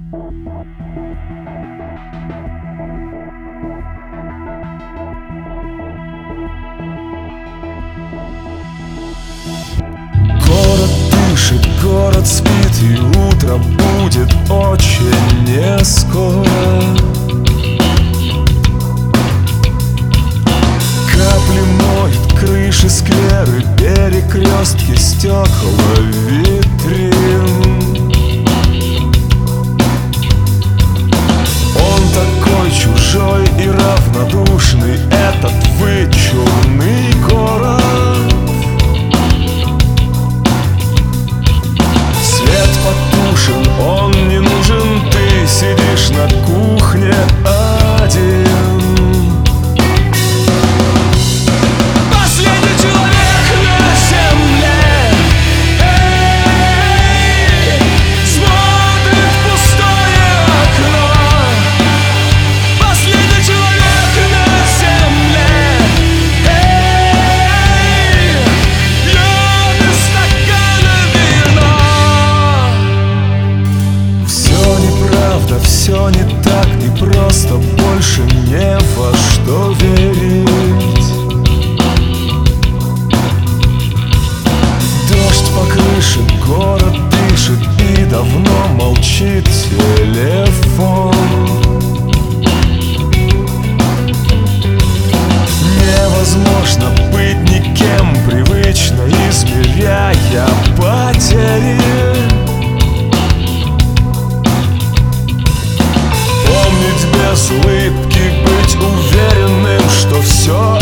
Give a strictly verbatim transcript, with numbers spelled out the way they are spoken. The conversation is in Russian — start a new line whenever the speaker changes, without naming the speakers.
Город дышит, город спит, и утро будет очень не скоро. Капли моют крыши, скверы, перекрестки, стекла витрин. Он такой чужой и равнодушный, этот вычурный город. Свет потушен, он не нужен, ты сидишь на кухне один. Последний человек на земле, эй, смотрит в пустое окно. Последний человек на земле, эй, пьет из стакана вино. Все неправда, все не так, и просто больше не во что верить. Дождь по крыше, город дышит, и давно молчит телефон. Невозможно быть никем, привычно измеряя потери. Помнить без улыбки, быть уверенным, что все